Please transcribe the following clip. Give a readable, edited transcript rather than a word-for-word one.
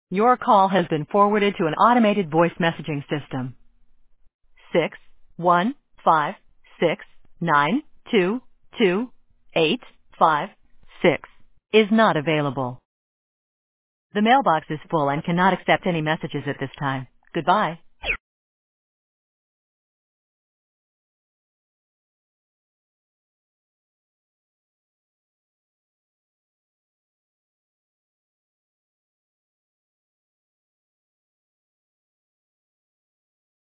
Your call has been forwarded to an automated voice messaging system. 61569228556 is not available. The mailbox is full and cannot accept any messages at this time. Goodbye.